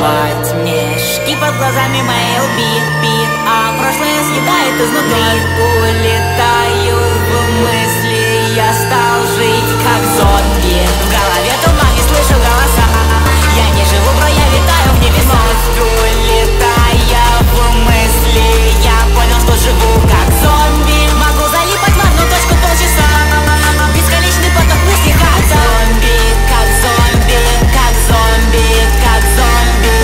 залипать. Мешки под глазами мои убит, а прошлое съедает изнутри. Улетаю в мысли, я стал жить как зомби. В голове туман, не слышу голоса. Я не живу, бро, я витаю в небесах. Улетая в мысли, я понял, что живу как зомби. Могу залипать в одну точку полчаса. Бесконечный поток мыслей, как зомби, как зомби, как зомби, как зомби.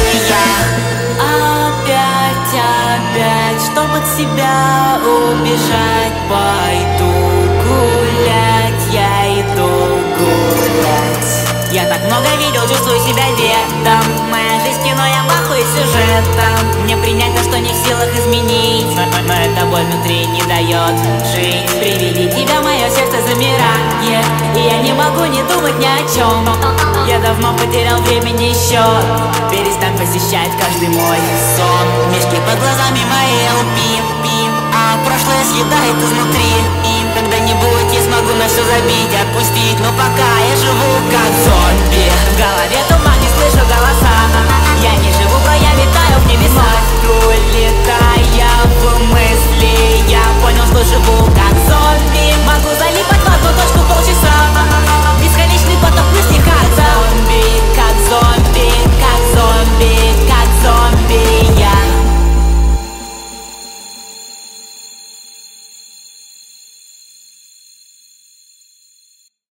Я опять, чтобы от себя убежать, пойду гулять, я иду гулять. Я так много видел, чувствую себя дедом. Моя жизнь кино, я в ахуе сюжетом. Мне принять то, что не в силах изменить, но эта боль внутри не дает жить. При виде тебя мое сердце замирает, и я не могу не думать ни о чем. Я давно потерял времени счет, перестань посещать каждый мой сон. Мешки под глазами мои лпим, а прошлое съедает изнутри. И когда-нибудь я смогу на все забить, отпустить, но пока